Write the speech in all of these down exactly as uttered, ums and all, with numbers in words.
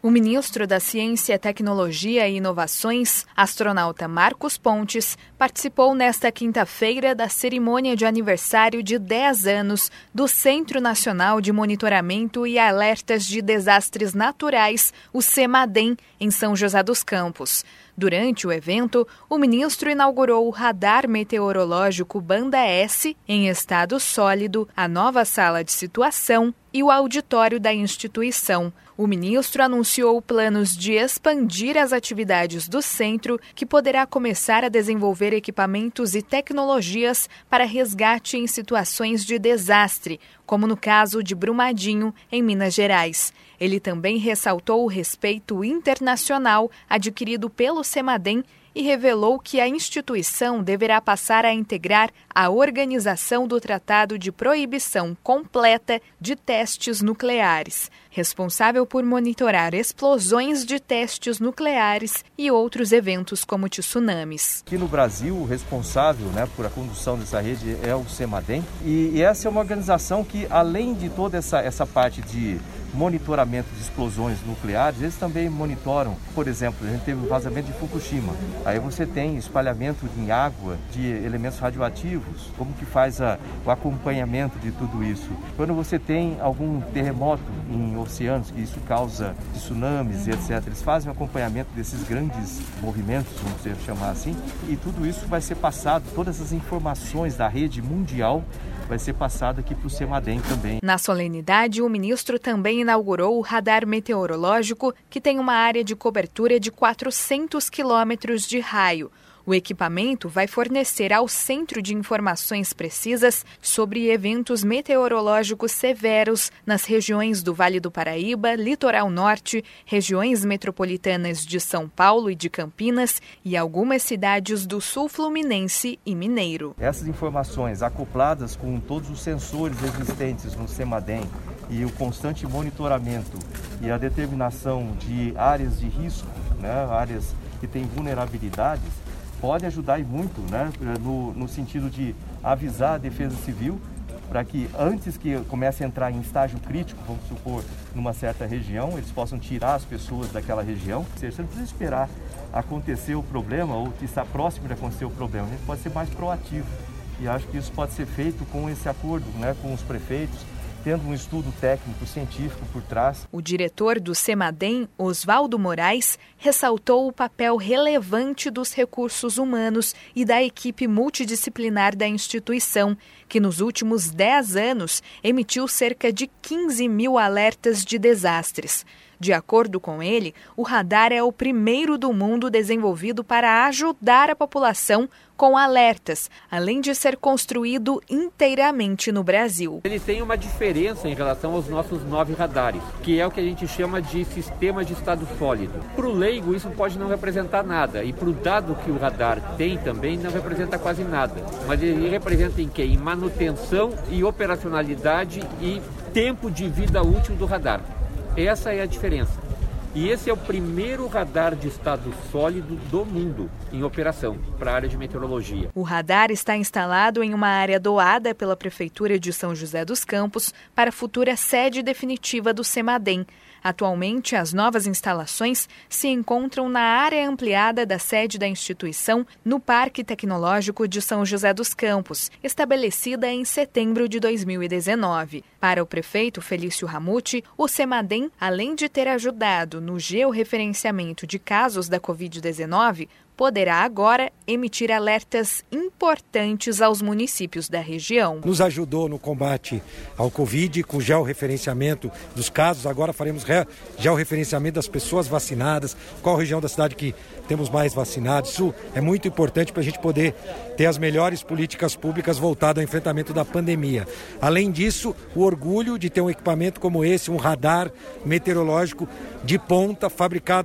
O ministro da Ciência, Tecnologia e Inovações, astronauta Marcos Pontes, participou nesta quinta-feira da cerimônia de aniversário de dez anos do Centro Nacional de Monitoramento e Alertas de Desastres Naturais, o CEMADEM, em São José dos Campos. Durante o evento, o ministro inaugurou o radar meteorológico Banda S em estado sólido, a nova sala de situação e o auditório da instituição. O ministro anunciou planos de expandir as atividades do centro, que poderá começar a desenvolver equipamentos e tecnologias para resgate em situações de desastre, como no caso de Brumadinho, em Minas Gerais. Ele também ressaltou o respeito internacional adquirido pelo CEMADEM e revelou que a instituição deverá passar a integrar a organização do Tratado de Proibição Completa de Testes Nucleares, responsável por monitorar explosões de testes nucleares e outros eventos como tsunamis. Aqui no Brasil, o responsável, né, por a condução dessa rede é o CEMADEM, e, e essa é uma organização que, além de toda essa, essa parte de monitoramento de explosões nucleares, eles também monitoram, por exemplo, a gente teve o vazamento de Fukushima, aí você tem espalhamento em água de elementos radioativos, como que faz a, o acompanhamento de tudo isso. Quando você tem algum terremoto em oceanos, que isso causa tsunamis e etcétera, eles fazem o acompanhamento desses grandes movimentos, vamos chamar assim, e tudo isso vai ser passado, todas as informações da rede mundial vai ser passado aqui para o CEMADEM também. Na solenidade, o ministro também inaugurou o radar meteorológico, que tem uma área de cobertura de quatrocentos quilômetros de raio. O equipamento vai fornecer ao Centro de Informações Precisas sobre eventos meteorológicos severos nas regiões do Vale do Paraíba, Litoral Norte, regiões metropolitanas de São Paulo e de Campinas e algumas cidades do Sul Fluminense e Mineiro. Essas informações acopladas com todos os sensores existentes no CEMADEM e o constante monitoramento e a determinação de áreas de risco, né, áreas que têm vulnerabilidades, pode ajudar e muito, né, no, no sentido de avisar a Defesa Civil para que antes que comece a entrar em estágio crítico, vamos supor, numa certa região, eles possam tirar as pessoas daquela região. Ou seja, você não precisa esperar acontecer o problema ou estar próximo de acontecer o problema, a gente pode ser mais proativo. E acho que isso pode ser feito com esse acordo, né, com os prefeitos, tendo um estudo técnico, científico por trás. O diretor do CEMADEM, Oswaldo Moraes, ressaltou o papel relevante dos recursos humanos e da equipe multidisciplinar da instituição, que nos últimos dez anos emitiu cerca de quinze mil alertas de desastres. De acordo com ele, o radar é o primeiro do mundo desenvolvido para ajudar a população com alertas, além de ser construído inteiramente no Brasil. Ele tem uma diferença em relação aos nossos nove radares, que é o que a gente chama de sistema de estado sólido. Para o leigo, isso pode não representar nada, e para o dado que o radar tem também não representa quase nada. Mas ele representa em quê? Em manutenção e operacionalidade e tempo de vida útil do radar. Essa é a diferença. E esse é o primeiro radar de estado sólido do mundo em operação para a área de meteorologia. O radar está instalado em uma área doada pela Prefeitura de São José dos Campos para a futura sede definitiva do CEMADEM. Atualmente, as novas instalações se encontram na área ampliada da sede da instituição, no Parque Tecnológico de São José dos Campos, estabelecida em setembro de dois mil e dezenove. Para o prefeito Felício Ramute, o CEMADEM, além de ter ajudado no georreferenciamento de casos da covid dezenove, poderá agora emitir alertas importantes aos municípios da região. Nos ajudou no combate ao Covid com georreferenciamento dos casos, agora faremos georreferenciamento das pessoas vacinadas, qual região da cidade que temos mais vacinados. Isso é muito importante para a gente poder ter as melhores políticas públicas voltadas ao enfrentamento da pandemia. Além disso, o orgulho de ter um equipamento como esse, um radar meteorológico de ponta, fabricado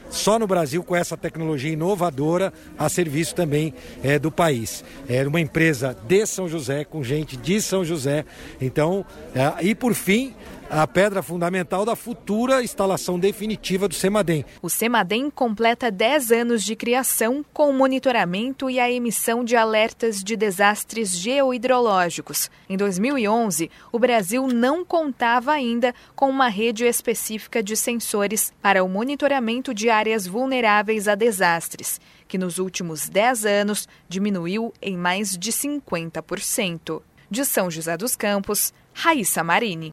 só no Brasil com essa tecnologia inovadora a serviço também é, do país. É uma empresa de São José, com gente de São José. Então, é, e por fim, a pedra fundamental da futura instalação definitiva do CEMADEM. O CEMADEM completa dez anos de criação com o monitoramento e a emissão de alertas de desastres geohidrológicos. Em dois mil e onze, o Brasil não contava ainda com uma rede específica de sensores para o monitoramento de áreas vulneráveis a desastres, que nos últimos dez anos diminuiu em mais de cinquenta por cento. De São José dos Campos, Raíssa Marini.